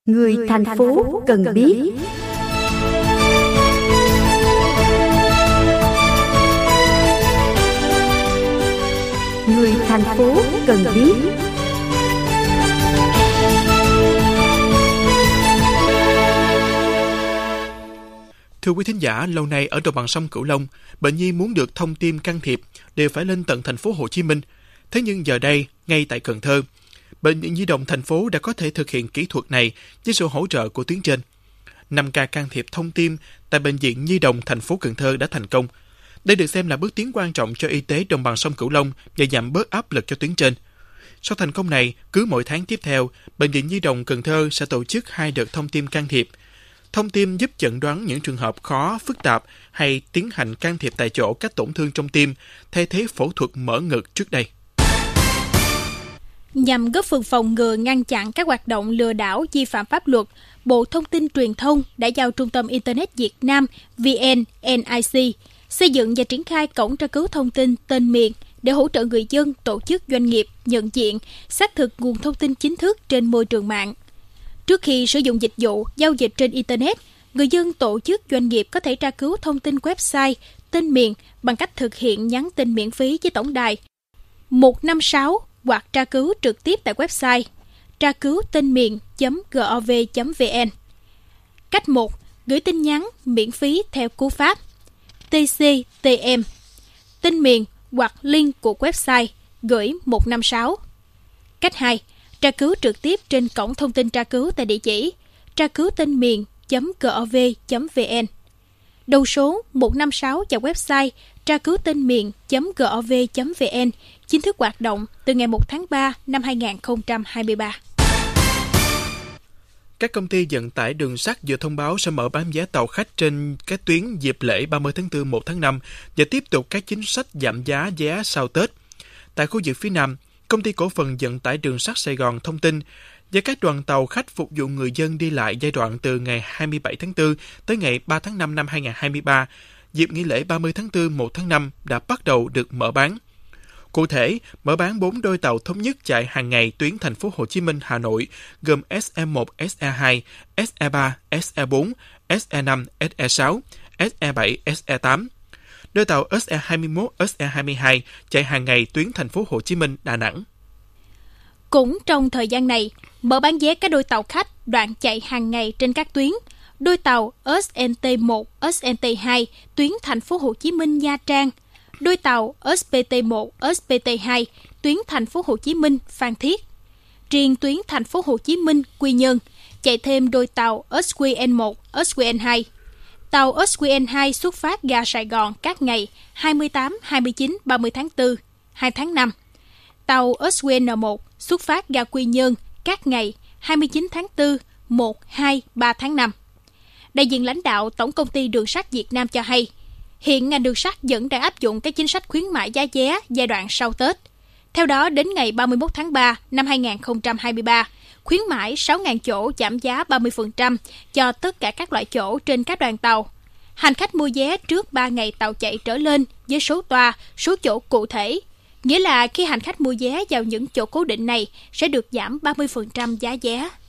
Người thành phố cần biết. Người thành phố cần biết. Thưa quý thính giả, lâu nay ở đồng bằng sông Cửu Long, bệnh nhi muốn được thông tim can thiệp đều phải lên tận thành phố Hồ Chí Minh. Thế nhưng giờ đây, ngay tại Cần Thơ, Bệnh viện Nhi đồng thành phố đã có thể thực hiện kỹ thuật này với sự hỗ trợ của tuyến trên. 5 ca can thiệp thông tim tại Bệnh viện Nhi đồng thành phố Cần Thơ đã thành công. Đây được xem là bước tiến quan trọng cho y tế đồng bằng sông Cửu Long và giảm bớt áp lực cho tuyến trên. Sau thành công này, cứ mỗi tháng tiếp theo, Bệnh viện Nhi đồng Cần Thơ sẽ tổ chức 2 đợt thông tim can thiệp. Thông tim giúp chẩn đoán những trường hợp khó, phức tạp hay tiến hành can thiệp tại chỗ các tổn thương trong tim, thay thế phẫu thuật mở ngực trước đây. Nhằm góp phần phòng ngừa ngăn chặn các hoạt động lừa đảo vi phạm pháp luật, Bộ Thông tin Truyền thông đã giao Trung tâm Internet Việt Nam VNNIC xây dựng và triển khai cổng tra cứu thông tin tên miền để hỗ trợ người dân, tổ chức, doanh nghiệp nhận diện, xác thực nguồn thông tin chính thức trên môi trường mạng. Trước khi sử dụng dịch vụ giao dịch trên Internet, người dân, tổ chức, doanh nghiệp có thể tra cứu thông tin website, tên miền bằng cách thực hiện nhắn tin miễn phí với tổng đài 156 hoặc tra cứu trực tiếp tại website tra cứu tên miền.gov.vn. Cách 1. Gửi tin nhắn miễn phí theo cú pháp TCTM, tên miền hoặc link của website gửi 156. Cách 2. Tra cứu trực tiếp trên cổng thông tin tra cứu tại địa chỉ tra cứu tên miền.gov.vn. Đầu số 156 và website tra cứu tên miền.gov.vn chính thức hoạt động từ ngày 1 tháng 3 năm 2023. Các công ty vận tải đường sắt vừa thông báo sẽ mở bán vé tàu khách trên các tuyến dịp lễ 30 tháng 4, 1 tháng 5 và tiếp tục các chính sách giảm giá vé sau Tết. Tại khu vực phía Nam, Công ty Cổ phần Vận tải Đường sắt Sài Gòn thông tin với các đoàn tàu khách phục vụ người dân đi lại giai đoạn từ ngày 27 tháng 4 tới ngày 3 tháng 5 năm 2023, dịp nghỉ lễ 30 tháng 4, 1 tháng 5 đã bắt đầu được mở bán. Cụ thể, mở bán 4 đôi tàu thống nhất chạy hàng ngày tuyến thành phố Hồ Chí Minh, Hà Nội, gồm SE1, SE2, SE3, SE4, SE5, SE6, SE7, SE8. Đôi tàu SE21, SE22 chạy hàng ngày tuyến thành phố Hồ Chí Minh, Đà Nẵng. Cũng trong thời gian này, mở bán vé các đôi tàu khách đoạn chạy hàng ngày trên các tuyến. Đôi tàu SNT1, SNT2 tuyến thành phố Hồ Chí Minh, Nha Trang. Đôi tàu SPT1, SPT2 tuyến thành phố Hồ Chí Minh, Phan Thiết. Riêng tuyến thành phố Hồ Chí Minh, Quy Nhơn chạy thêm đôi tàu SQN1, SQN2. Tàu SQN2 xuất phát ga Sài Gòn các ngày 28, 29, 30 tháng 4, 2 tháng 5. Tàu SQN1 xuất phát ga Quy Nhơn các ngày 29 tháng 4, 1, 2, 3 tháng 5. Đại diện lãnh đạo Tổng công ty Đường sắt Việt Nam cho hay, hiện ngành đường sắt vẫn đang áp dụng các chính sách khuyến mại giá vé giai đoạn sau Tết. Theo đó, đến ngày 31 tháng 3 năm 2023, khuyến mãi 6.000 chỗ giảm giá 30% cho tất cả các loại chỗ trên các đoàn tàu. Hành khách mua vé trước 3 ngày tàu chạy trở lên với số toa, số chỗ cụ thể. Nghĩa là khi hành khách mua vé vào những chỗ cố định này sẽ được giảm 30% giá vé.